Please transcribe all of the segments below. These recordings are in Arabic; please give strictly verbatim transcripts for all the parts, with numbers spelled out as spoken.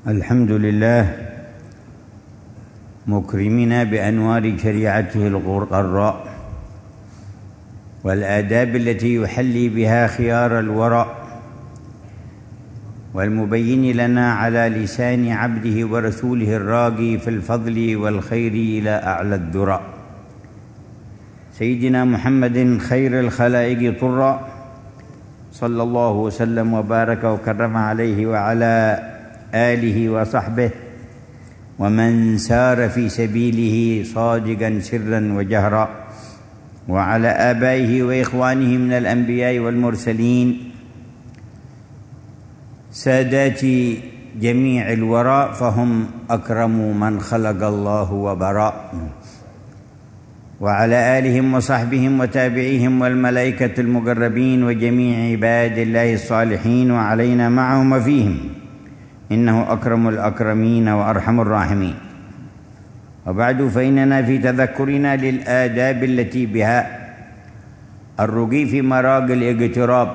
الحمد لله مكرمنا بأنوار شريعته الغراء والآداب التي يحلي بها خيار الورى، والمبين لنا على لسان عبده ورسوله الراقي في الفضل والخير إلى أعلى الذرى، سيدنا محمد خير الخلائق طرا، صلى الله وسلم وبارك وكرم عليه وعلى آله وصحبه ومن سار في سبيله صادقا سرا وجهرا، وعلى آبائه وإخوانه من الأنبياء والمرسلين، سادات جميع الورى، فهم أكرم من خلق الله وبرا، وعلى آلهم وصحبهم وتابعيهم والملائكة المقربين وجميع عباد الله الصالحين، وعلينا معهم وفيهم، إنه أكرم الأكرمين وأرحم الراحمين. وبعد، فإننا في تذكرنا للآداب التي بها الرقي في مراقي الاغتراب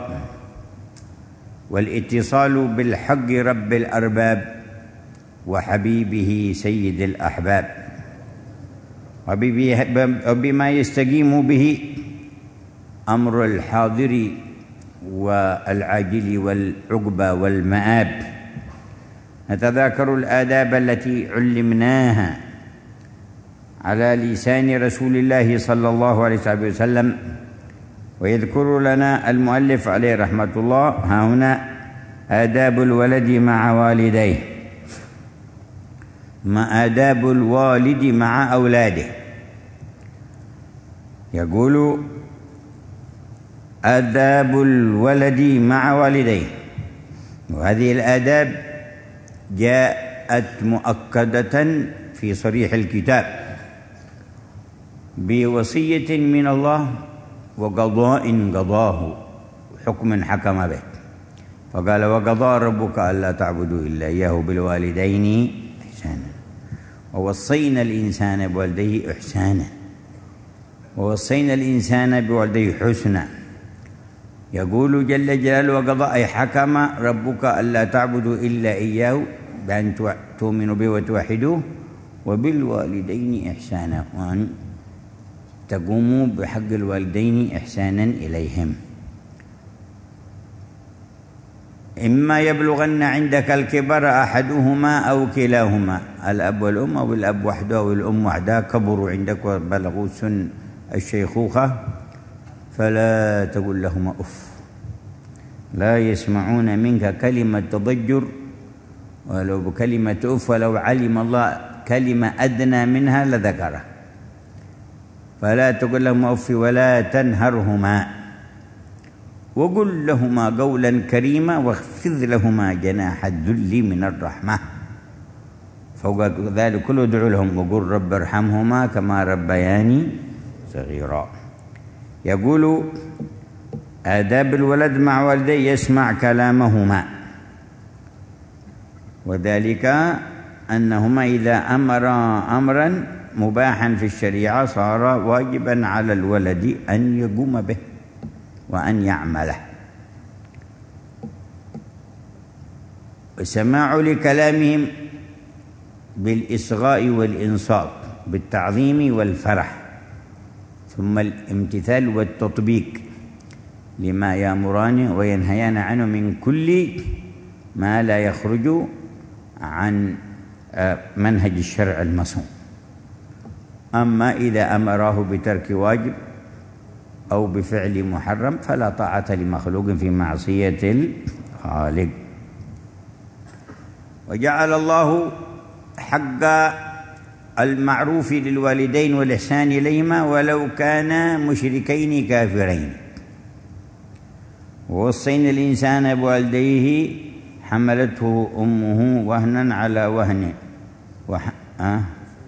والاتصال بالحق رب الأرباب وحبيبه سيد الأحباب، وبما يستقيم به أمر الحاضر والعاجل والعقبى والمآب. نتذاكر الآداب التي علمناها على لسان رسول الله صلى الله عليه وسلم، ويذكر لنا المؤلف عليه رحمة الله ها هنا آداب الولد مع والديه، ما آداب الوالد مع أولاده. يقول آداب الولد مع والديه، وهذه الآداب جاءت مؤكدة في صريح الكتاب بوصية من الله وقضاء قضاه وحكم حكم به، فقال: وقضى ربك ألا تعبدوا إلا إياه بالوالدين إحسانا، ووصينا الإنسان بوالديه إحسانا، ووصينا الإنسان بوالديه حسنا. يقول جل جلاله: وقضى أي حكم ربك ألا تعبدوا إلا إياه، بأن تؤمنوا به وتوحدوه، وبالوالدين إحسانا، وأن تقوموا بحق الوالدين إحسانا إليهم. إما يبلغن عندك الكبر أحدهما أو كلاهما، الأب والأم أو الأب وحده أو الأم وحدها، كبروا عندك وبلغوا سن الشيخوخة، فلا تقل لهما أف، لا يسمعون منك كلمة تضجر ولو بكلمة أف، ولو علم الله كلمة أدنى منها لذكره، فلا تقل لهما أف ولا تنهرهما، وقل لهما قولا كريما، واخفض لهما جناح الذل من الرحمة، فوق ذلك كله ادعوا لهم، وقل رب ارحمهما كما ربياني صغيرا. يقول آداب الولد مع والديه: يسمع كلامهما، وذلك أنهما إذا أمرا أمرا مباحا في الشريعة صار واجبا على الولد أن يقوم به وأن يعمله. وسماع لكلامهم بالإصغاء والإنصات، بالتعظيم والفرح، ثم الامتثال والتطبيق لما يأمران وينهيان عنه من كل ما لا يخرج عن منهج الشرع المصون. أما إذا أمراه بترك واجب أو بفعل محرم فلا طاعة لمخلوق في معصية الخالق. وجعل الله حق المعروف للوالدين والإحسان إليهما ولو كانا مشركين كافرين. ووصينا الإنسان بوالديه حملته أمه وهنا على وهن وح... أه؟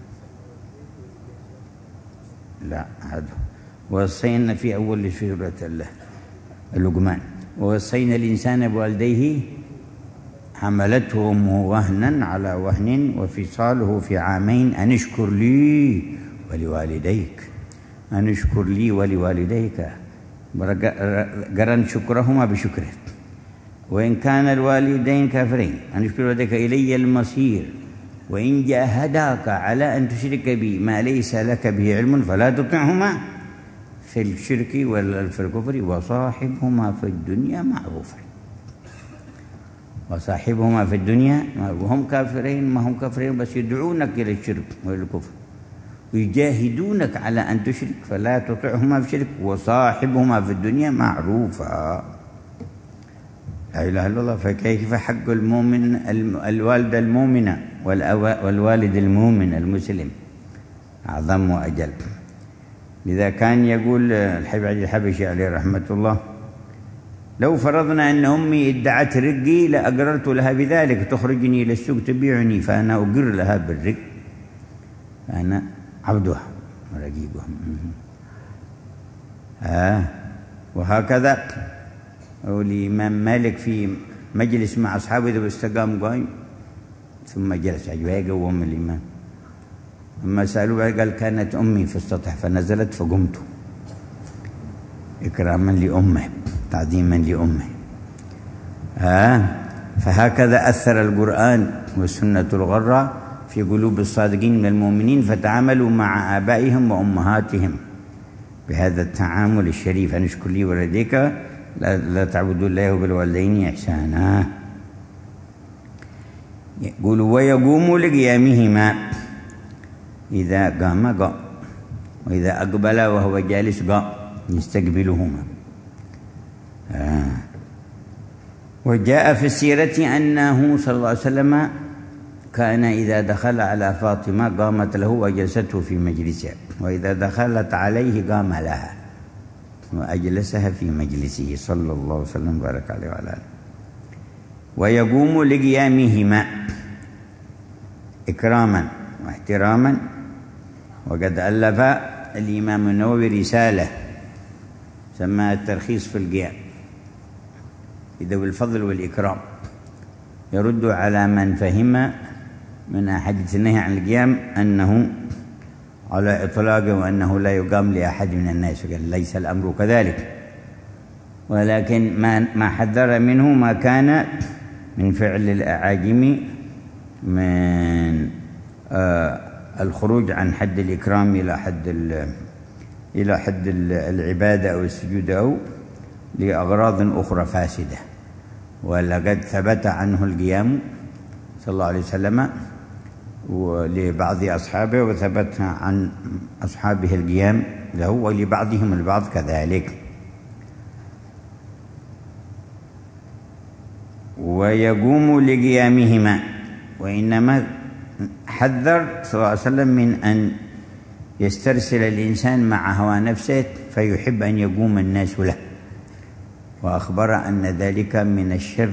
لا هذا ووصينا في أول سورة اللقمان: ووصينا الإنسان بوالديه حملته أمه وهنا على وهن وفصاله في عامين أن اشكر لي ولوالديك، أن اشكر لي ولوالديك، قرن شكرهما بشكره. وإن كان الوالدين كافرين أن يشكر والديك إلي المصير وإن جاهداك على أن تشرك بي ما ليس لك به علم فلا تطعهما في الشرك ولا في الكفر وصاحبهما في الدنيا معروفا. وصاحبهما في الدنيا وهم كافرين ما هم كافرين بس يدعونك إلى الشرك والكفر ويجاهدونك على أن تشرك فلا تطعهما في الشرك وصاحبهما في الدنيا معروفا. لا إله إلا الله. فكيف حق المؤمن الوالدة المؤمنة والوالد المؤمن المسلم أعظم وأجل. لذا كان يقول الحبيب علي الحبشي عليه رحمة الله لو فرضنا أن أمي ادعت رقي لأقررت لها بذلك تخرجني إلى السوق تبيعني فأنا أقر لها بالرق فأنا عبدها ورقيقها. آه وهكذا والإمام مالك في مجلس مع أصحابه إذا استقام قائم ثم جلس عجبه قوم الإمام أما سألوه قال كانت أمي في السطح فنزلت فقمت إكراما لأمه تعظيما لأمه. آه فهكذا أثر القرآن والسنة الغرة في قلوب الصادقين من المؤمنين فتعاملوا مع آبائهم وأمهاتهم بهذا التعامل الشريف. أن اشكر لي ولديك لا, لا تعبدوا الله بالوالدين إحسانا. يقول ويقوم لقيامهما إذا قام قام وإذا أقبل وهو جالس قام يستقبلهما. آه. وجاء في السيرة أنه صلى الله عليه وسلم كان إذا دخل على فاطمة قامت له وجلسته في مجلسها وإذا دخلت عليه قام لها وأجلسها في مجلسه صلى الله عليه وسلم بارك عليه وعلى آله. ويقوم لقيامهما إكراما واحتراما. وقد ألف الإمام النووي رسالة سماها الترخيص في القيام ذوي الفضل والإكرام يرد على من فهم من أحاديث النهي عن القيام أنه على إطلاقه وأنه لا يقام لأحد من الناس قال ليس الأمر كذلك ولكن ما ما حذر منه ما كان من فعل الأعاجم من آه الخروج عن حد الإكرام إلى حد إلى حد العبادة أو السجود أو لأغراض أخرى فاسدة. ولقد ثبت عنه القيام صلى الله عليه وسلم ولبعض أصحابه وثبت عن أصحابه القيام له ولبعضهم البعض كذلك. ويقوم لقيامهما وإنما حذر صلى الله عليه وسلم من أن يسترسل الإنسان مع هوى نفسه فيحب أن يقوم الناس له وأخبر أن ذلك من الشر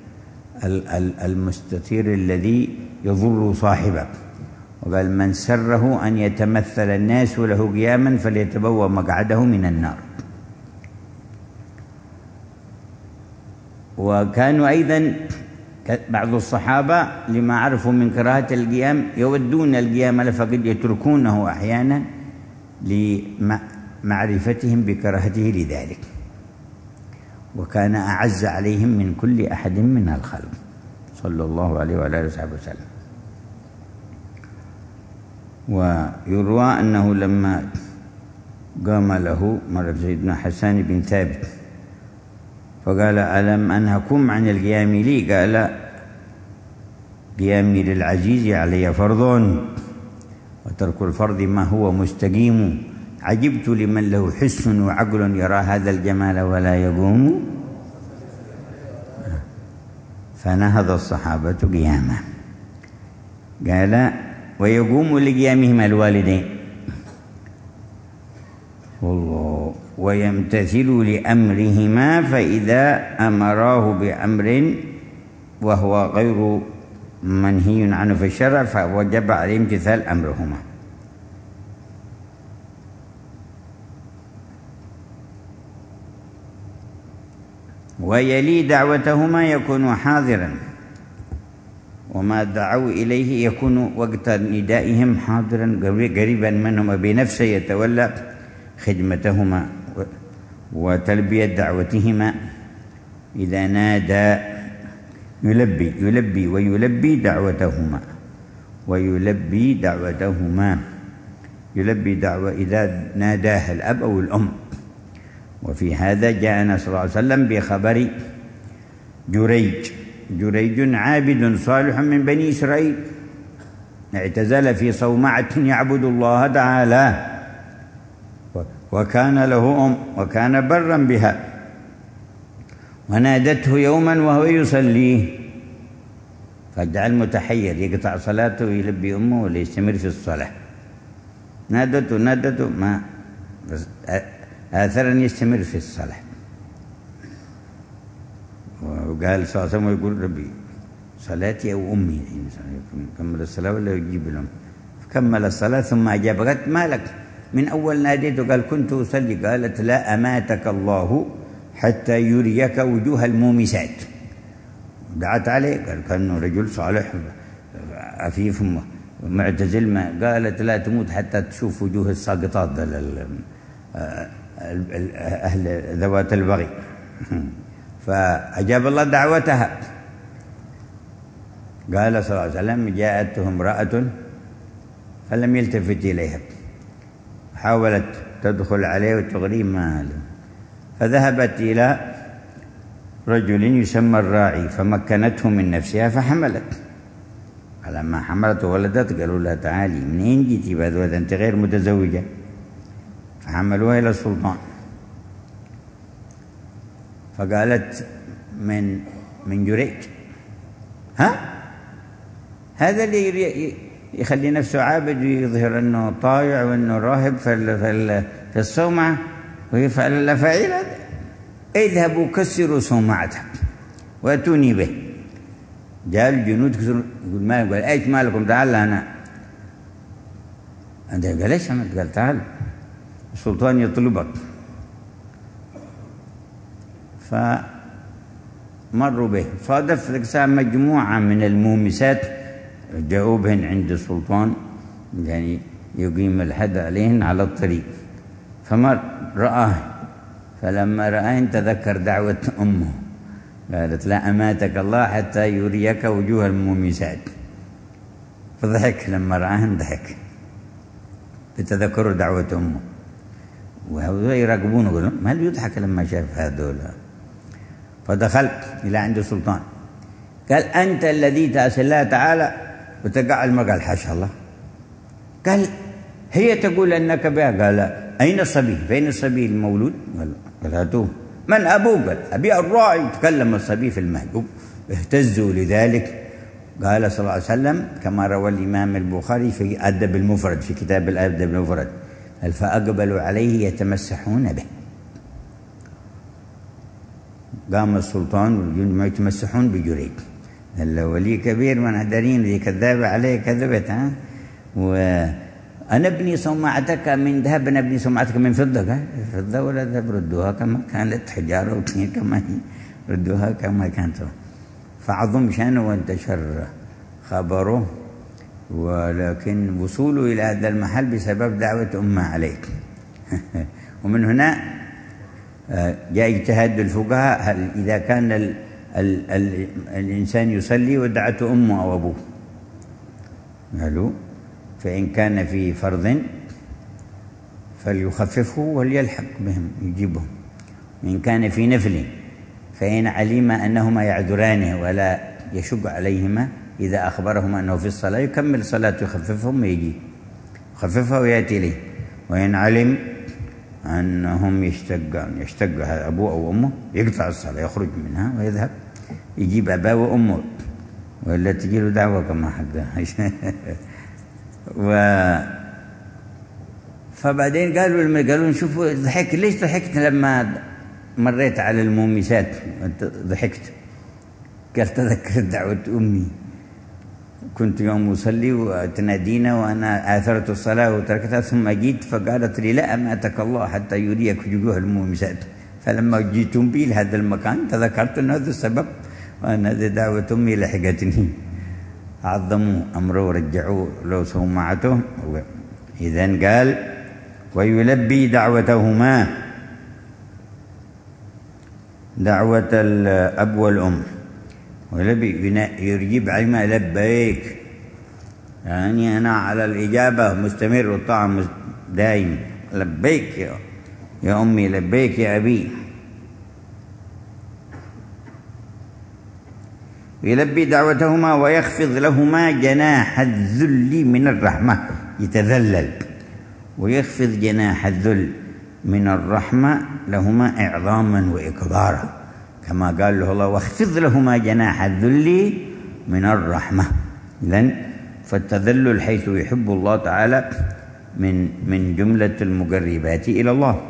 المستطير الذي يضر صاحبه وقال من سره أن يتمثل الناس له قياما فليتبوأ مقعده من النار. وكانوا أيضا بعض الصحابة لما عرفوا من كراهة القيام يودون القيام فقد يتركونه أحيانا لمعرفتهم بكراهته لذلك وكان أعز عليهم من كل أحد من الخلق صلى الله عليه وعلى آله وصحبه وسلم. ويروى أنه لما قام له مرة سيدنا حسان بن ثابت فقال ألم أنهكم عن القيام لي؟ قال قيامي للعزيز علي فرض وترك الفرض ما هو مستقيم عجبت لمن له حس وعقل يرى هذا الجمال ولا يقوم. فنهض الصحابة قياما. قال ويقوم لقيامهما الوالدين والله ويمتثل لأمرهما فإذا أمراه بأمر وهو غير منهي عنه في الشرع فوجب عليه امتثال أمرهما. ويلي دعوتهما يكون حاضرا وما دعوا إليه يكون وقت ندائهم حاضرا قريبا منهما بنفسه يتولى خدمتهما وتلبية دعوتهما إذا نادى يلبي يلبي ويلبي دعوتهما ويلبي دعوتهما يلبي دعوة إذا ناداها الأب أو الأم. وفي هذا جاءنا صلى الله عليه وسلم بخبر جريج جريج عابد صالح من بني إسرائيل اعتزل في صومعة يعبد الله تعالى وكان له أم وكان برا بها ونادته يوما وهو يصلي فجعل متحير يقطع صلاته ويلبي أمه ولا يستمر في الصلاة. نادته نادته ما آثر أن يستمر في الصلاة. وقال صلى الله عليه وسلم يقول ربي صلاتي أو أمي كمل الصلاة ولا يجيب الأم فكمل الصلاة ثم أجاب قالت ما لك من أول ناديته قال كنت أصلي قالت لا أماتك الله حتى يريك وجوه المومسات. دعت عليه قال كأنه رجل صالح عفيف معتزل ما قالت لا تموت حتى تشوف وجوه الساقطات أهل ذوات البغي. فأجاب الله دعوتها. قال صلى الله عليه وسلم جاءته امرأة فلم يلتفت إليها حاولت تدخل عليه وتغريه ما له فذهبت إلى رجل يسمى الراعي فمكنته من نفسها فحملت. فلما حملت وولدت قالوا لها تعالي منين جيتي بهذا أنت غير متزوجة فحملوها إلى السلطان. فقالت من من جريج. ها هذا اللي يخلي نفسه عابد ويظهر أنه طايع وأنه راهب في الصومعة ويفعل الأفاعيل. اذهبوا كسروا صومعتها واتوني به. جاء الجنود كسروا يقول ما يقول ايش مالكم تعال أنا أنت قال ايش عملت قال تعال السلطان يطلبك. فمروا به صادف ذيك الساعة مجموعة من المومسات جاءوا بهن عند السلطان يعني يقيم الحد عليهن على الطريق. فمر رآه فلما رآهن تذكر دعوة أمه قالت لا أماتك الله حتى يريك وجوه المومسات. فضحك لما رآهن ضحك بتذكر دعوة أمه وهذول يراقبونه يقولون ما اللي يضحك لما شاف هذول. فدخلت إلى عند السلطان قال أنت الذي تأسى الله تعالى وتقع المرأة. قال حاشا الله. قال هي تقول أنك بها. قال أين الصبي فين الصبي المولود؟ قال هاتوه. من أبوه؟ قال أبي الراعي. تكلم الصبي في المهجوب اهتزوا لذلك. قال صلى الله عليه وسلم كما روى الإمام البخاري في أدب المفرد في كتاب الأدب المفرد قال فأقبلوا عليه يتمسحون به. قام السلطان والجند يتمسحون بجريج. الولي كبير من هدرين ذي كذاب عليه كذبت. ها وأنا ابني صومعتك من ذهب أنا ابني صومعتك من فضة. قال فضة ولا ذهب ردوها كما كانت حجارة وطين كما هي ردوها كما كانت. فعظم شأنه وانتشر خبره ولكن وصوله إلى هذا المحل بسبب دعوة أمه عليه. ومن هنا جاء اجتهاد الفقهاء هل إذا كان ال ال ال الإنسان يصلي ودعته أمه أو أبوه قالوا فإن كان في فرض فليخففه وليلحق بهم يجيبهم. وإن كان في نفل فإن علم أنهما يعذرانه ولا يشق عليهما إذا أخبرهما أنه في الصلاة يكمل صلاته يخففهم ويجي يخففها ويأتي إليه. وإن علم أنهم يشتقون يشتق أبوه أو أمه يقطع الصلاة يخرج منها ويذهب يجيب أباه وأمه ولا تجي له دعوة كما حقها. و فبعدين قالوا قالوا شوفوا ضحك ليش ضحكت لما مريت على المومسات ضحكت؟ قال تذكرت دعوة أمي كنت يوم أصلي وتنادينا وأنا آثرت الصلاة وتركتها ثم جيت فقالت لي لا أماتك الله حتى يريك وجوه المومسات. فلما جيتم بي لهذا المكان تذكرت أن هذا السبب وأن هذه دعوة أمي لحقتني. عظموا أمره ورجعوا له صومعته. إذن قال ويلبي دعوتهما دعوة الأب والأم. ولبي يجيب عما لبيك، يعني أنا على الإجابة مستمر والطاعة دائم. لبيك يا, يا أمي، لبيك يا أبي. يلبي دعوتهما ويخفض لهما جناح الذل من الرحمة، يتذلل ويخفض جناح الذل من الرحمة لهما إعظاما وإكبارا، كما قال له الله واخفض لهما جناح الذل من الرحمة. إذن فالتذلل حيث يحب الله تعالى من من جملة المقربات إلى الله.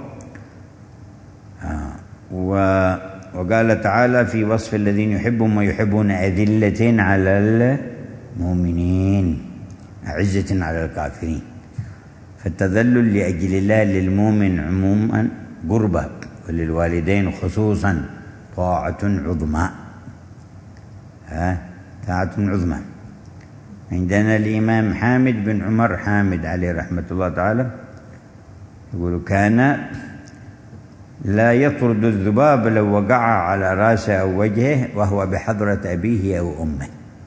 وقال تعالى في وصف الذين يحبهم ويحبون أذلة على المؤمنين أعزة على الكافرين. فالتذلل لأجل الله للمؤمن عموما قربة، وللوالدين خصوصا طاعة عظمى. ها طاعة عظمى. عندنا الإمام حامد بن عمر حامد عليه رحمة الله تعالى يقول كان لا يطرد الذباب لو وقع على راسه أو وجهه وهو بحضرة أبيه أو أمه.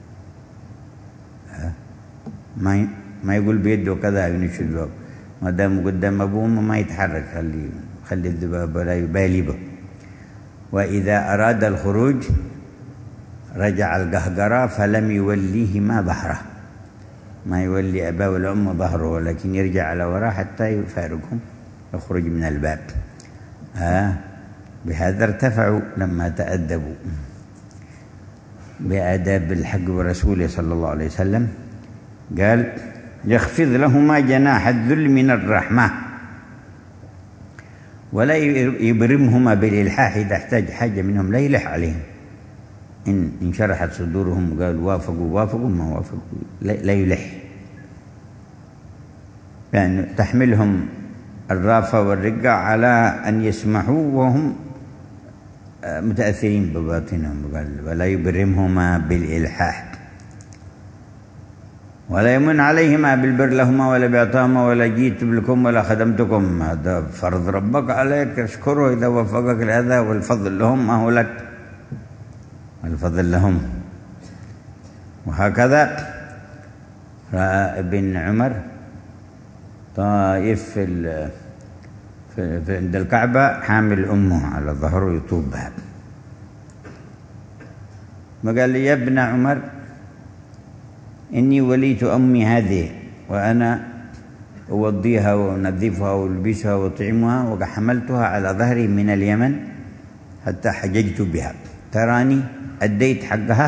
ما ما يقول بيده كذا ينشد الذباب، ما دام قدام أبوه ما يتحرك، خلي خلي الذباب ولا يبالي به. وإذا أراد الخروج رجع القهقرة فلم يوليهما ظهره، ما يولي أباه ولا أمه ظهره، ولكن يرجع على وراء حتى يفارقهم يخرج من الباب. آه بهذا ارتفعوا لما تأدبوا بآداب الحق ورسوله صلى الله عليه وسلم. قال يخفض لهما جناح الذل من الرحمة ولا يبرمهما بالإلحاح، إذا احتاج حاجة منهم لا يلح عليهم. إن انشرحت صدورهم قال وافقوا وافقوا، ما وافقوا لا يلح، يعني تحملهم الرافة والرقة على أن يسمحوا وهم متأثرين بباطنهم. قال ولا يبرمهما بالإلحاح ولا يمن عليهما بالبر لهما ولا بإعطاهما ولا جيت لكم ولا خدمتكم. هذا فرض ربك عليك، اشكره إذا وفقك لهذا، والفضل لهم ما هو لك، والفضل لهم. وهكذا رأى ابن عمر طائف في, في عند الكعبة حامل أمه على ظهره يطوب بها، وقال لي يا ابن عمر إني وليت أمي هذه وأنا أوضيها وأنظفها وألبسها وأطعمها، وحملتها على ظهري من اليمن حتى حججت بها، تراني أديت حقها؟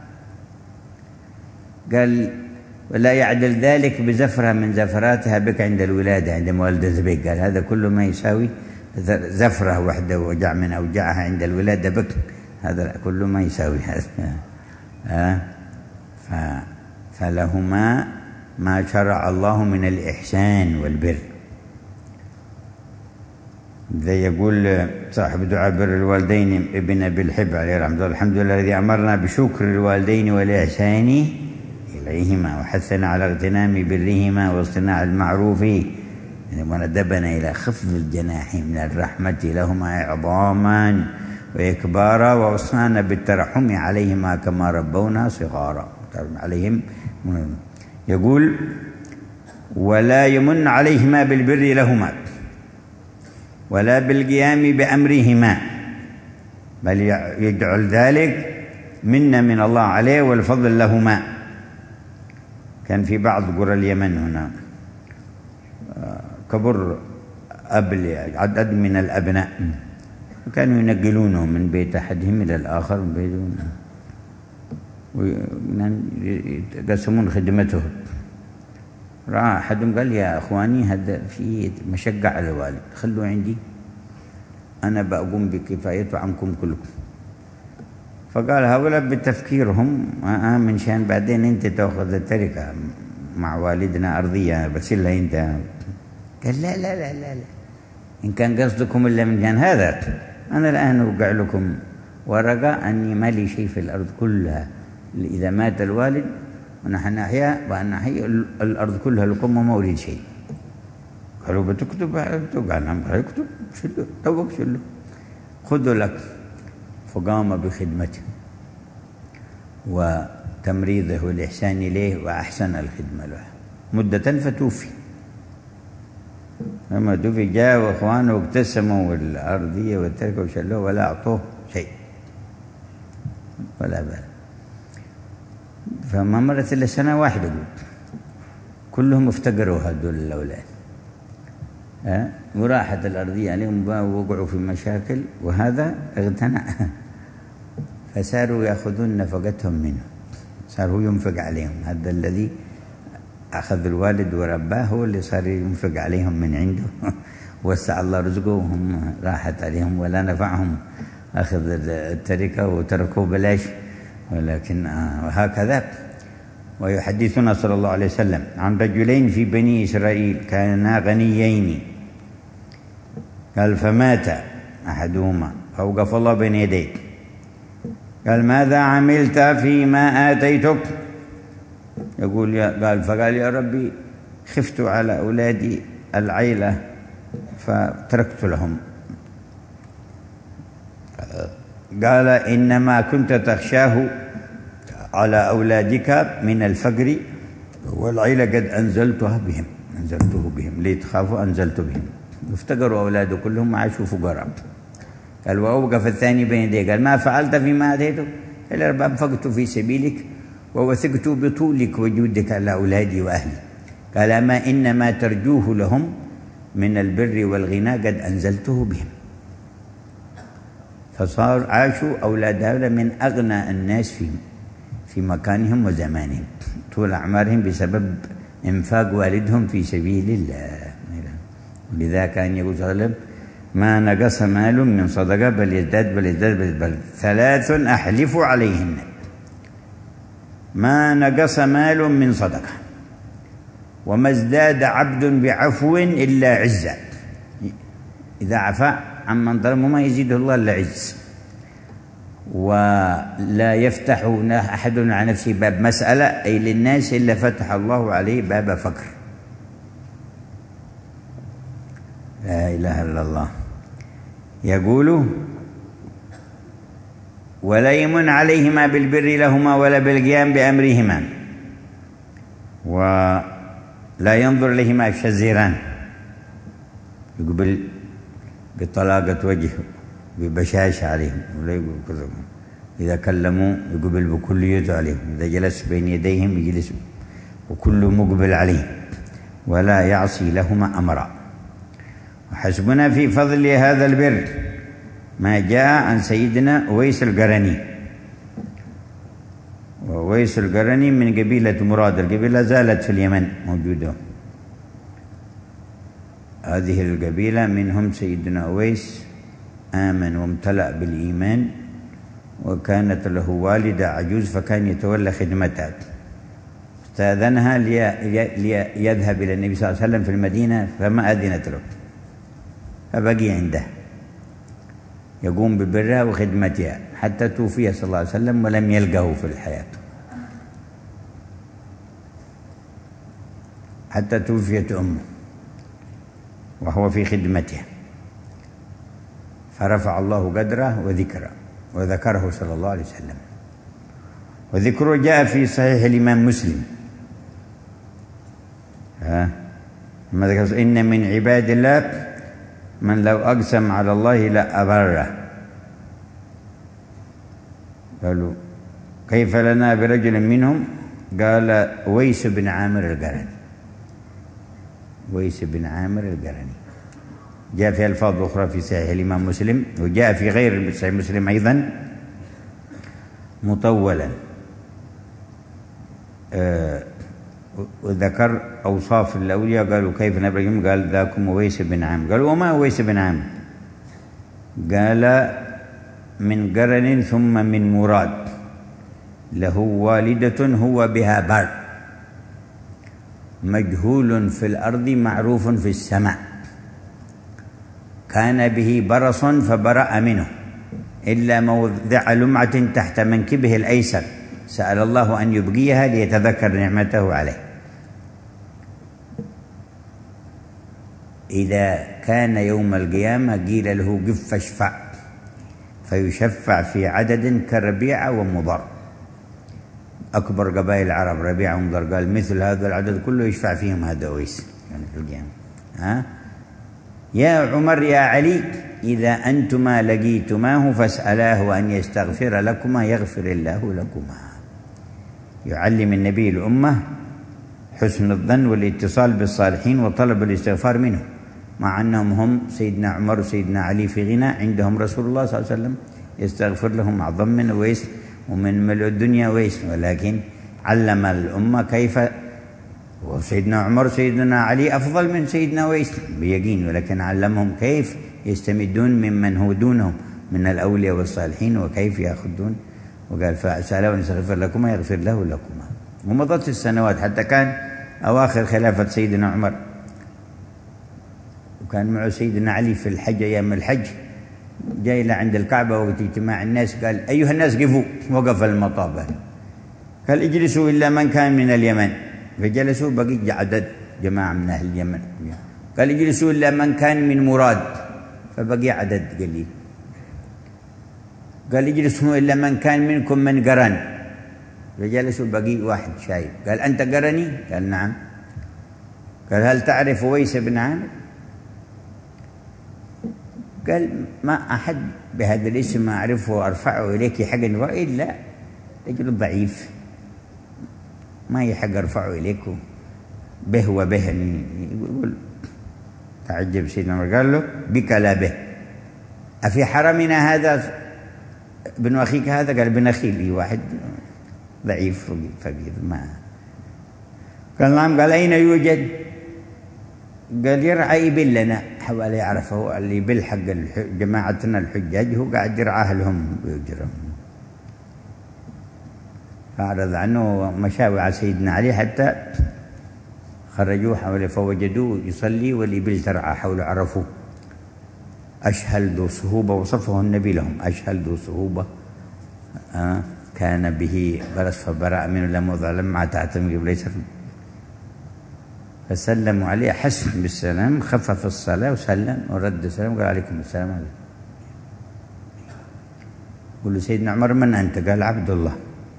قال ولا يعدل ذلك بزفرة من زفراتها بك عند الولادة، عند والدة بك. قال هذا كله ما يساوي زفرة واحدة وجع من أوجعها عند الولادة بك، هذا كله ما يساوي هذا. فلهما ما شرع الله من الإحسان والبر. زي يقول صاحب دعاء بر الوالدين ابن أبي الحب عليه رحمة الله الحمد لله الذي أمرنا بشكر الوالدين والإحسان إليهما وحثنا على اغتنام برهما واصطناع المعروف وندبنا إلى خفض الجناح من الرحمة لهما إعظاما وإكبارا، ووصانا بالترحم عليهما كما ربونا صغارا. عليهم يقول ولا يمن عليهما بالبر لهما ولا بالقيام بأمرهما، بل يجعل ذلك منا من الله عليه والفضل لهما. كان في بعض قرى اليمن هنا كبر أب عدد من الأبناء، وكانوا ينقلونهم من بيت أحدهم إلى الآخر ويقسمون خدمته. رأى أحدهم قال يا أخواني هذا في مشقة على الوالد، خلوا عندي أنا بقوم بكفايته عنكم كلكم. فقال هؤلاء بتفكيرهم آه من شان بعدين أنت تأخذ التركة مع والدنا أرضية بس إلا أنت. قال لا لا لا لا, لا. إن كان قصدكم إلا من شان هذا أنا الآن أوقع لكم ورقة أني ما لي شيء في الأرض كلها، إذا مات الوالد ونحن أحياء وأنا أحيي الأرض كلها لكم وما أريد شيء. قالوا بتكتب؟ قال نعم. قال اكتب شلو توك شلو خذوا لك. فقام بخدمته وتمريضه والإحسان إليه وأحسن الخدمة له مدة فتوفي. لما توفي جاء وإخوانه واقتسموا الأرضية والتركة وشلوه ولا أعطوه شيء ولا بال. فما مرت إلا سنة واحدة قلت كلهم افتقروا هذول الأولاد، ها وراحت الأرضية عليهم ووقعوا في مشاكل، وهذا اغتنى فصاروا يأخذون نفقتهم منه، صار هو ينفق عليهم. هذا الذي أخذ الوالد ورباه هو اللي صار ينفق عليهم من عنده وسع الله رزقه وهم راحت عليهم ولا نفعهم أخذ التركة وتركوا بلاش. ولكن وهكذا. ويحدثنا صلى الله عليه وسلم عن رجلين في بني إسرائيل كانا غنيين، قال فمات أحدهما فوقف الله بين يديه قال ماذا عملت فيما آتيتك؟ يقول يا قال فقال يا ربي خفت على أولادي العيلة فتركت لهم. قال إنما كنت تخشاه على أولادك من الفقر والعيلة قد أنزلتها بهم أنزلته بهم ليتخافوا أنزلت بهم. افتقروا أولاده كلهم عاشوا فقراء. قال وأوقف الثاني بين يديه قال ما فعلت فيما آتيتك؟ قال رب أنفقت في سبيلك ووثقت بطولك وجودك على أولادي وأهلي. قال أما إنما ترجوه لهم من البر والغنى قد أنزلته بهم. فصار عاشوا أولاد هؤلاء من أغنى الناس في في مكانهم وزمانهم طول أعمارهم بسبب إنفاق والدهم في سبيل الله. ولذا كان يقول صلى الله عليه وسلم ما نقص مال من صدقة بل يزداد بل يزداد بل, بل ثلاث أحلف عليهن. ما نقص مال من صدقة وما ازداد عبد بعفو إلا عزا. إذا عفا عمن ظلمه ما يزيده الله إلا عز. ولا يفتح أحد على نفسه باب مسألة أي للناس إلا فتح الله عليه باب فقر. لا إله إلا الله. يقول ولا يمن عليهما بالبر لهما ولا بالقيام بأمرهما ولا ينظر إليهما شزيران يقبل بطلاقة وجهه ببشاشة عليهم ولا يقول كذا. إذا كلموا يقبل بكليته عليهم، إذا جلس بين يديهم يجلس وكل مقبل عليه ولا يعصي لهما أمرا. وحسبنا في فضل هذا البر ما جاء عن سيدنا أويس القرني. وأويس القرني من قبيلة مراد، القبيلة زالت في اليمن موجودة. هذه القبيلة منهم سيدنا أويس آمن وامتلأ بالإيمان، وكانت له والدة عجوز فكان يتولى خدمتها. استأذنها ليذهب إلى النبي صلى الله عليه وسلم في المدينة فما أذنت له، فبقي عنده يقوم ببرها وخدمتها حتى توفي صلى الله عليه وسلم ولم يلقه في الحياة، حتى توفيت أمه وهو في خدمتها، فرفع الله قدره وذكره وذكره صلى الله عليه وسلم. وذكره جاء في صحيح الإمام مسلم. ها ما ذكر إن من عباد الله من لو أقسم على الله لا أبره. قالوا كيف لنا برجل منهم؟ قال أويس بن عامر القرني. أويس بن عامر القرني جاء في ألفاظ أخرى في صحيح الإمام مسلم، وجاء في غير صحيح مسلم أيضا مطولا. آه وذكر أوصاف الأولياء. قالوا كيف نبرهم؟ قال ذاكم أويس بن عامر. قالوا وما أويس بن عامر؟ قال من قرن ثم من مراد، له والدة هو بها بار، مجهول في الأرض معروف في السماء، كان به برص فبرأ منه إلا موضع لمعة تحت منكبه الأيسر، سأل الله أن يبقيها ليتذكر نعمته عليه. إذا كان يوم القيامة قيل له قف فاشفع، فيشفع في عدد كربيعة ومضر. أكبر قبائل العرب ربيعة ومضر قال مثل هذا العدد كله يشفع فيهم هذا أويس يعني في القيامة. ها يا عمر يا علي إذا أنتما لقيتماه فاسألاه أن يستغفر لكما يغفر الله لكما. يعلم النبي الأمة حسن الظن والاتصال بالصالحين وطلب الاستغفار منهم، مع أنهم هم سيدنا عمر وسيدنا علي في غنى، عندهم رسول الله صلى الله عليه وسلم يستغفر لهم أعظم من أويس ومن ملء الدنيا أويس، ولكن علم الأمة كيف، وسيدنا عمر وسيدنا علي أفضل من سيدنا أويس بيقين، ولكن علمهم كيف يستمدون ممن هو دونهم من الأولياء والصالحين وكيف يأخذون، وقال فسألوا أن يستغفر لكما يغفر له لكما. ومضت السنوات حتى كان أواخر خلافة سيدنا عمر، وكان معه سيدنا علي في الحج أيام الحج، جاء إلى عند الكعبة وقت اجتماع الناس قال أيها الناس قفوا، وقف المطابة قال اجلسوا إلا من كان من اليمن، فجلسوا بقي عدد جماعة من أهل اليمن، قال اجلسوا إلا من كان من مراد، فبقي عدد قليل، قال اجلسوا إلا من كان منكم من قرن، فجلسوا بقي واحد شايب، قال أنت قرني؟ قال نعم. قال هل تعرف أويس بن عامر؟ قال ما أحد بهذا الاسم ما أعرفه وأرفعه إليك حق إلا رجل ضعيف ما يحق أرفعه إليك به وبه. يقول تعجب سيدنا عمر قال له بك لا به، أفي حرمنا هذا ابن أخيك هذا؟ قال ابن أخي لي واحد ضعيف فقير ما. قال نعم. قال أين يوجد؟ قال يرعى إبل لنا حوالي يعرفه اللي بالحق جماعتنا الحجاج، هو قاعد يرعاه لهم بيجرهم. فأعرض عنه ومشاوي على سيدنا علي حتى خرجوه حوله فوجدوه يصلي والإبل ترعى حوله، عرفوه أشهل ذو صهوبة، وصفه النبي لهم أشهل ذو صهوبة، آه كان به برص فبرأ منه لم ظلم مع تعتمر ليس، فسلموا عليه حسن بالسلام، خفف الصلاة وسلم ورد السلام قال عليكم السلام عليكم. قل له سيدنا عمر من أنت؟ قال عبد الله.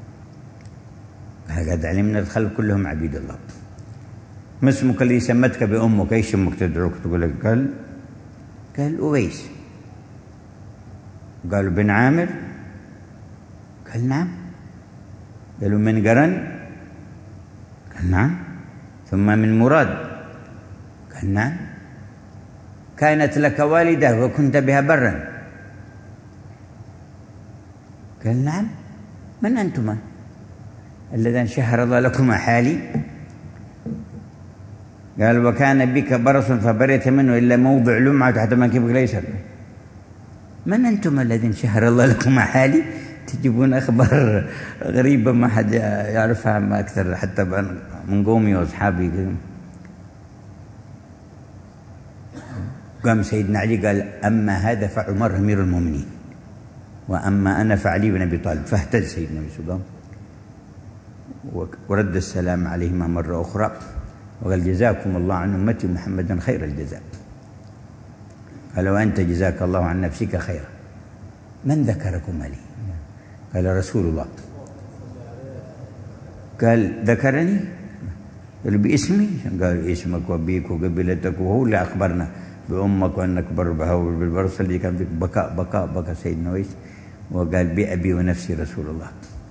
قال قد علمنا الخلق كلهم عبيد الله. ما اسمك اللي سمتك بأمك؟ ايش امك تدعوك تقول لك؟ قال قال أويس. قالوا بن عامر؟ قال نعم. قالوا من قرن؟ قال نعم. ثم من مراد؟ قال نعم. كانت لك والدة وكنت بها برا؟ قال نعم. من أنتما الذين شهر الله لكما حالي؟ قال وكان بك برص فبريت منه إلا موضع لمعة تحت منكبك ليس. من أنتم الذين شهر الله لكما حالي؟ تجيبون أخبار غريبة ما حد يعرفها ما أكثر حتى من قومي وأصحابي. قام سيدنا علي قال أما هذا فعمر أمير المؤمنين وأما أنا فعلي بن أبي طالب. فاهتز سيدنا مسلم ورد السلام عليهما مرة أخرى وقال جزاكم الله عن أمتي محمدا خير الجزاء. قال وأنت جزاك الله عن نفسك خيرا. من ذكركم لي؟ قال رسول الله. قال ذكرني؟ قال باسمي؟ قال اسمك وبيك وقبيلتك، وهو اللي أخبرنا بأمك وأنك بر بها وبالبرص اللي كان فيك. بكاء بكاء بكى سيدنا أويس وقال بأبي ونفسي رسول الله.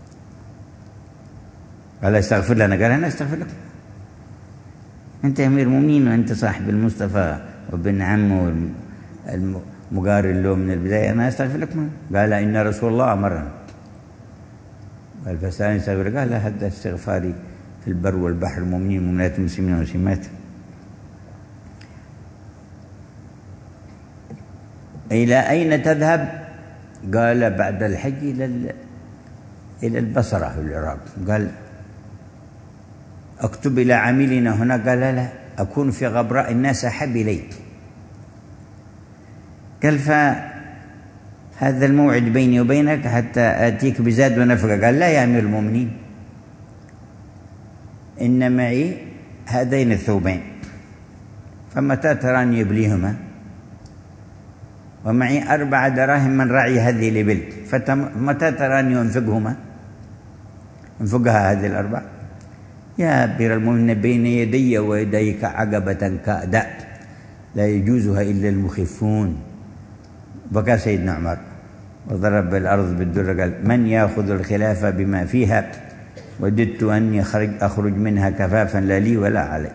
قال استغفر لنا. قال أنا استغفر لكم، أنت أمير المؤمنين وأنت صاحب المصطفى وابن عمه المقارن له من البداية، أنا أستغفر لكم. قال إن رسول الله أمرنا. قال فسألني استغفر. قال لا هذا استغفاري في البر والبحر المؤمنين والمؤمنات المسلمين والمسلمات. إلى أين تذهب؟ قال بعد الحج إلى إلى البصرة في العراق. قال أكتب إلى عميلنا هنا. قال لا, لا أكون في غبراء الناس أحب إليك. قال فهذا الموعد بيني وبينك حتى آتيك بزاد ونفقة. قال لا يا أمير المؤمنين، إن معي هذين الثوبين فمتى تراني يبليهما، ومعي أربع دراهم من رعي هذه الإبل فمتى تراني ينفقهما. من فقهاء هذه الأربعة. يا أمير المؤمنين بين يدي ويديك عقبة كأداء لا يجوزها إلا المخفون. بكى سيدنا عمر وضرب بالأرض بالدر قال من يأخذ الخلافة بما فيها وددت أني أخرج منها كفافا لا لي ولا علي.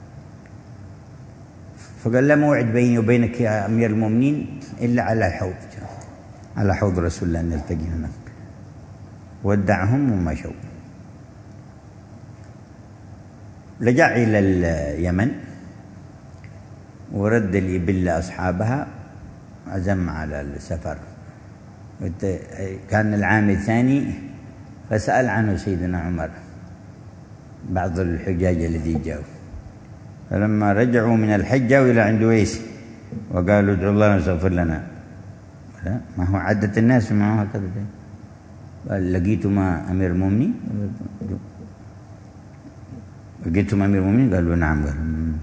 فقال لا موعد بيني وبينك يا أمير المؤمنين إلا على الحوض، على حوض رسول الله نلتقي هناك. ودعهم ومشوا. رجع إلى اليمن ورد الإبل لأصحابها، عزم على السفر. كان العام الثاني فسأل عنه سيدنا عمر بعض الحجاج الذي جاءوا، فلما رجعوا من الحج جاءوا إلى عند ويس وقالوا ادعوا الله يستغفر لنا. ما هو عادة الناس معه هكذا. قال لقيتما أمير المؤمنين؟ لقيتم أمير المؤمنين؟ قالوا نعم. قالوا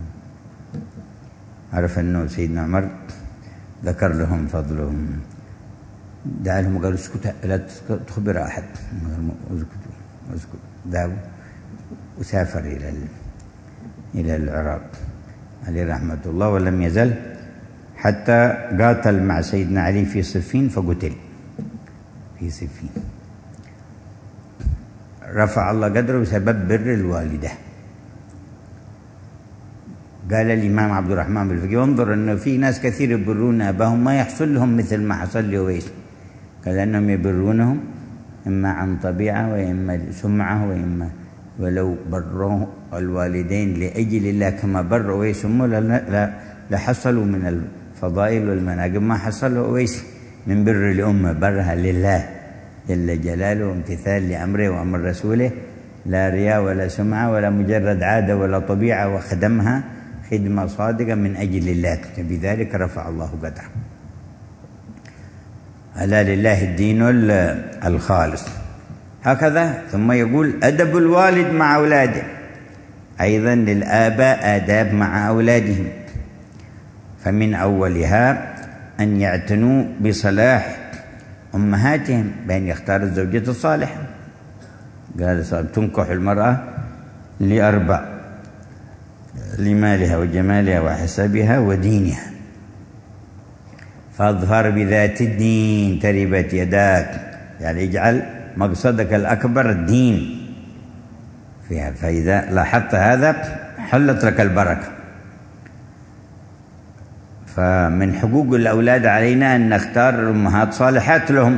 عرف أنه سيدنا عمر ذكر لهم فضلهم، دعا لهم وقالوا اسكت لا تخبر أحد، اسكتوا اسكتوا. ذهبوا وسافر إلى إلى العراق عليه رحمة الله، ولم يزل حتى قاتل مع سيدنا علي في صفين فقتل في صفين. رفع الله قدره بسبب بر الوالدة. قال الإمام عبد الرحمن بالفقيه انظر أنه في ناس كثير يبرون أباهم ما يحصل لهم مثل ما حصل لأويس. قال أنهم يبرونهم إما عن طبيعة وإما سمعة وإما ولو بروا الوالدين لأجل الله كما بر أويس أمه لحصلوا من الفضائل والمناقب ما حصل أويس من بر الأمة، برها لله جل جلاله وامتثال لأمره وأمر رسوله، لا رياء ولا سمعة ولا مجرد عادة ولا طبيعة، وخدمها خدمة صادقة من أجل الله، بذلك رفع الله قدره. ألا لله الدين الخالص. هكذا. ثم يقول أدب الوالد مع أولاده، أيضا للآباء آداب مع أولادهم، فمن أولها أن يعتنوا بصلاح أمهاتهم بأن يختار الزوجة الصالحة. قال تنكح المرأة لأربع: لمالها وجمالها وحسبها ودينها، فاظفر بذات الدين تربت يداك، يعني اجعل مقصدك الأكبر الدين فيها، فإذا لاحظت هذا حلت لك البركة. فمن حقوق الأولاد علينا أن نختار أمهات صالحات لهم،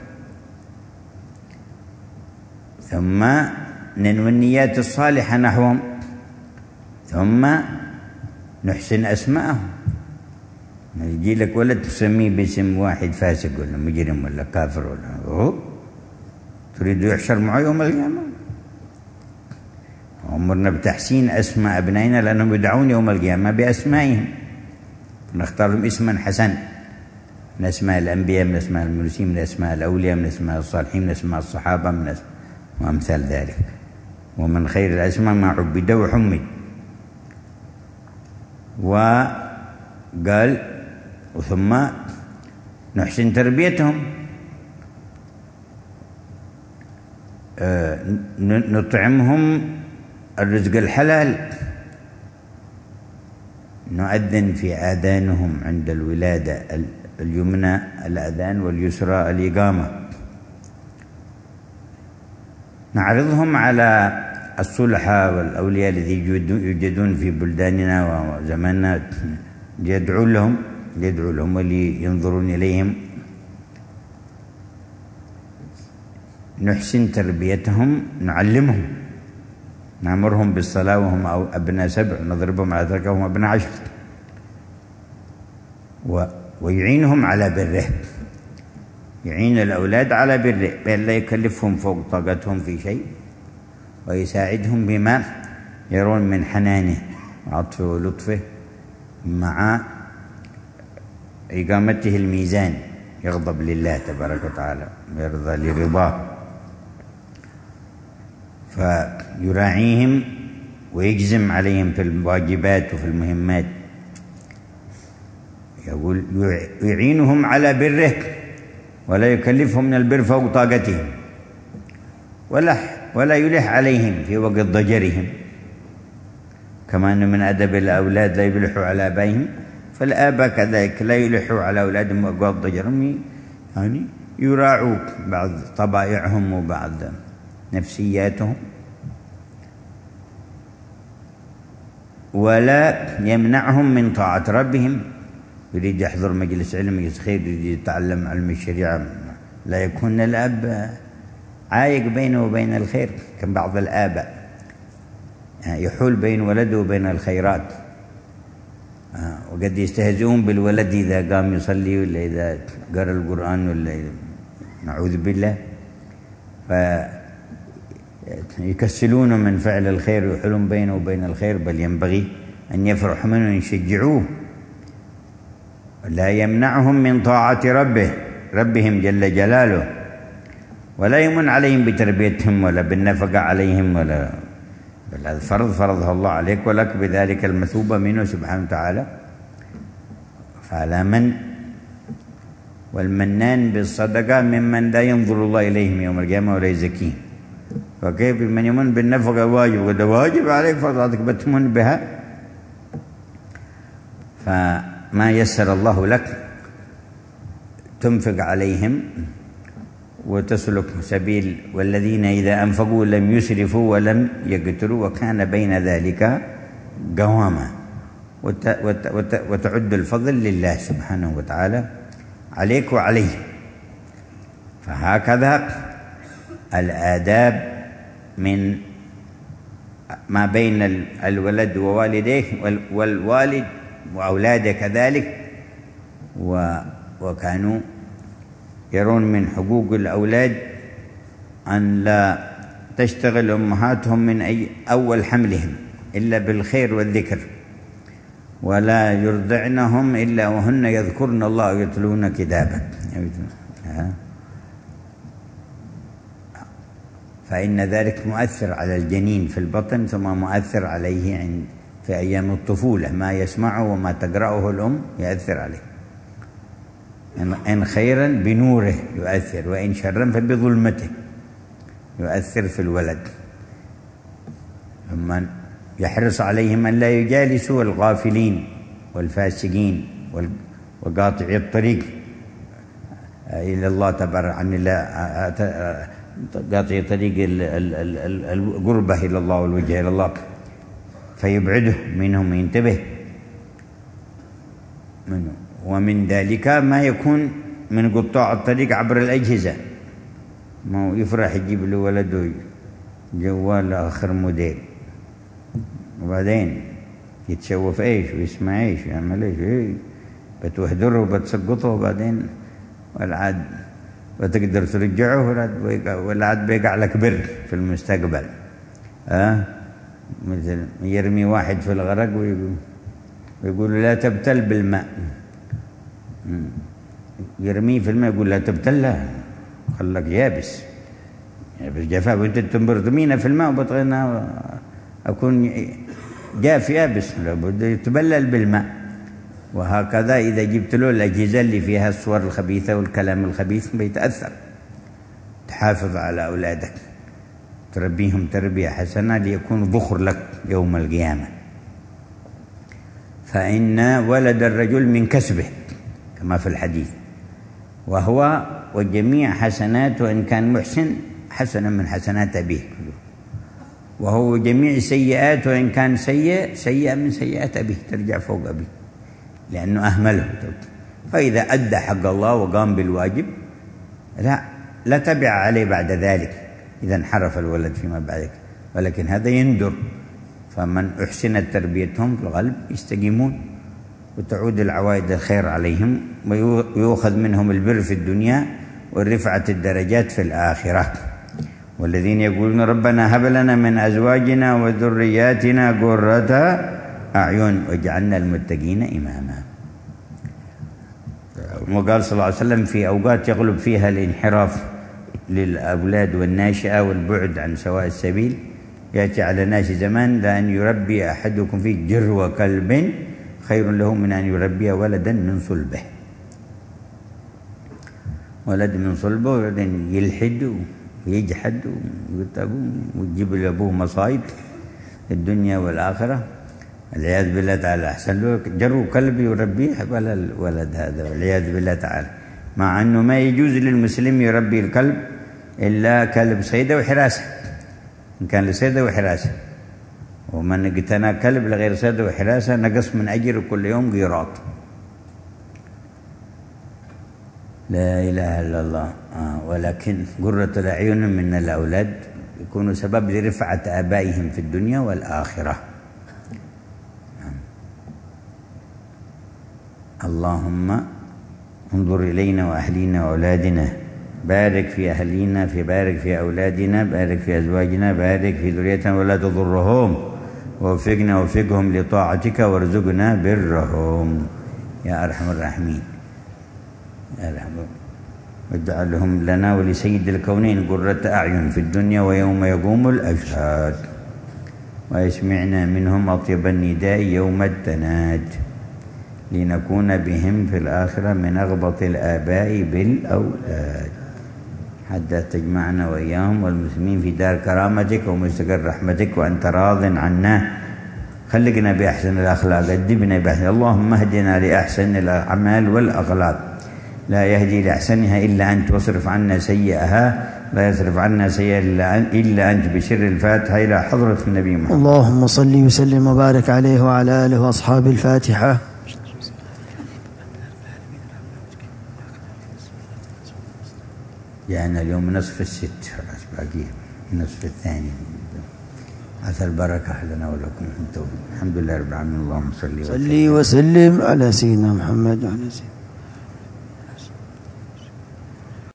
ثم ننوي النيات الصالحة نحوهم، ثم نحسن أسماءهم. يجي لك ولد تسميه باسم واحد فاسق ولا مجرم ولا كافر ولا هو تريد يحشر معه يوم القيامة. أمرنا بتحسين أسماء أبنائنا لأنهم يدعون يوم القيامة بأسمائهم، نختار لهم اسما حسن من أسماء الأنبياء، من أسماء المرسلين، من أسماء الأولياء، من أسماء الصالحين، من أسماء الصحابة، من أسماء وأمثال ذلك. ومن خير الأسماء ما عبد وحمد. وقال ثم نحسن تربيتهم، نطعمهم الرزق الحلال، نؤذن في آذانهم عند الولادة اليمنى الأذان واليسرى الإقامة، نعرضهم على الصلحاء والأولياء الذي يوجدون في بلداننا وزماننا ليدعو لهم ليدعو لهم ولينظرون إليهم، نحسن تربيتهم، نعلمهم، نأمرهم بالصلاة وهم أبناء سبع، نضربهم على ذلك وهم أبناء عشر، ويعينهم على بره، يعين الأولاد على بره بأن لا يكلفهم فوق طاقتهم في شيء، ويساعدهم بما يرون من حنانه وعطفه ولطفه مع إقامته الميزان، يغضب لله تبارك وتعالى ويرضى لرضاه، فيراعيهم ويجزم عليهم في الواجبات وفي المهمات. يقول يعينهم على بره ولا يكلفهم من البر فوق طاقتهم، ولا ولا يلح عليهم في وقت ضجرهم، كما أن من أدب الأولاد لا يلحوا على آبائهم، فالآباء كذلك لا يلحوا على أولادهم وقت ضجرهم، يعني يراعوا بعض طبائعهم وبعض نفسياتهم، ولا يمنعهم من طاعة ربهم. يريد يحضر مجلس علم، مجلس خير، يريد يتعلم علم الشريعة، لا يكون الأب عايق بينه وبين الخير، كم بعض الآباء يحول بين ولده وبين الخيرات، وقد يستهزئون بالولد إذا قام يصلي ولا إذا قرأ القرآن ولا إذا نعوذ بالله، فيكسلون من فعل الخير ويحولون بينه وبين الخير، بل ينبغي أن يفرحوا منه ويشجعوه. لا يمنعهم من طاعة ربه ربهم جل جلاله، ولا يمن عليهم بتربيتهم ولا بالنفقة عليهم، ولا بل هذا فرض فرضها الله عليك، ولك بذلك المثوبة منه سبحانه وتعالى. فعلى من والمنان بالصدقة ممن لا ينظر الله إليهم يوم القيامة ولا يزكيهم، فكيف من يمن بالنفقة واجب، وده واجب عليك فرضاتك بتمن بها، فما يسر الله لك تنفق عليهم وتسلك سبيل، والذين إذا أنفقوا لم يسرفوا ولم يقتروا وكان بين ذلك قواما، وت وت وت وتعد الفضل لله سبحانه وتعالى عليك وعليه. فهكذا الآداب من ما بين الولد ووالديه، والوالد وأولاده كذلك، وكانوا يرون من حقوق الأولاد أن لا تشتغل أمهاتهم من أي أول حملهم إلا بالخير والذكر، ولا يرضعنهم إلا وهن يذكرن الله ويتلون كتابه، فإن ذلك مؤثر على الجنين في البطن، ثم مؤثر عليه عند في أيام الطفولة، ما يسمعه وما تقرأه الأم يؤثر عليه، إن خيرا بنوره يؤثر، وإن شرا فبظلمته يؤثر في الولد. ثم يحرص عليهم أن لا يجالسوا الغافلين والفاسقين وقاطعي الطريق إلى الله تبارك عن الله، قاطعي طريق القربة إلى الله والوجه إلى الله، فيبعده منهم وينتبه منه. ومن ذلك ما يكون من قطاع الطريق عبر الأجهزة، ما هو يفرح يجيب له ولده جوال آخر موديل، وبعدين يتشوف ايش ويسمع ايش ويعمل ايش، ايه بتوهدره وبتسقطه، وبعدين والعاد وتقدر ترجعه والعاد بيقع لك بر في المستقبل. اه مثل يرمي واحد في الغرق ويقول, ويقول لا تبتل بالماء، يرميه في الماء يقول لا تبتل، لا خلك يابس يابس جفاف، وانت ترمينا في الماء وبطغينا أكون جاف يابس، لابد يتبلل بالماء. وهكذا إذا جبت له الأجهزة اللي فيها الصور الخبيثة والكلام الخبيث بيتأثر. تحافظ على أولادك، تربيهم تربية حسنة ليكون ذخر لك يوم القيامة. فإن ولد الرجل من كسبه كما في الحديث، وهو وجميع حسناته إن كان محسن حسنا من حسنات أبيه، وهو جميع سيئاته إن كان سيء سيئة من سيئات أبيه، ترجع فوق أبيه لأنه أهمله. فإذا أدى حق الله وقام بالواجب لا لا تبع عليه بعد ذلك إذا انحرف الولد فيما بعد، ولكن هذا يندر. فمن أحسنت تربيتهم في الغالب يستقيمون، وتعود العوائد الخير عليهم، ويؤخذ منهم البر في الدنيا والرفعة الدرجات في الآخرة. والذين يقولون ربنا هب لنا من أزواجنا وذرياتنا قرة أعين واجعلنا المتقين إماما. وقال صلى الله عليه وسلم في أوقات يغلب فيها الانحراف للأولاد والناشئة والبعد عن سواء السبيل، يأتي على الناس زمان لأن يربي أحدكم فيه جرو كلب خير له من أن يربي ولدا من صلبه. ولد من صلبه ولد يلحد ويجحد ويجيب لأبوه مصايب الدنيا والآخرة، والعياذ بالله تعالى. أحسن له جروا كلب يربيه ولا الولد هذا، والعياذ بالله تعالى. مع أنه ما يجوز للمسلم يربي الكلب إلا كلب صيدة وحراسة، إن كان لصيدة وحراسة. ومن اقتنى كلب لغير صيدة وحراسة نقص من أجر كل يوم قيراط. لا إله إلا الله. آه ولكن قرة الأعين من الأولاد يكونوا سبب لرفعة آبائهم في الدنيا والآخرة. اللهم انظر إلينا وأهلينا وأولادنا، بارك في أهلينا، في بارك في أولادنا، بارك في أزواجنا، بارك في ذريتنا ولا تضرهم، ووفقنا ووفقهم لطاعتك وارزقنا برهم يا أرحم الراحمين. واجعلهم لنا ولسيد الكونين قرة أعين في الدنيا ويوم يقوم الأشهاد، ويسمعنا منهم أطيب النداء يوم التناد، لنكون بهم في الآخرة من أغبط الآباء بالأولاد، حتى تجمعنا وإياهم والمسلمين في دار كرامتك ومستقر رحمتك وأنت راض عنا. خلقنا بأحسن الأخلاق، أدبنا بأحسن. اللهم اهدنا لأحسن الأعمال والأخلاق، لا يهدي لأحسنها إلا أنت، واصرف عنا سيئها، لا يصرف عنا سيئة إلا أنت. بسر الفاتحة إلى حضرة النبي محمد. اللهم صل وسلم وبارك عليه وعلى آله وأصحاب الفاتحة. جاءنا اليوم نصف الست، باقي النصف الثاني. عسى البركة لنا ولكم. الحمد لله رب العالمين. اللهم صل وسلم على سيدنا محمد وعلى سيدنا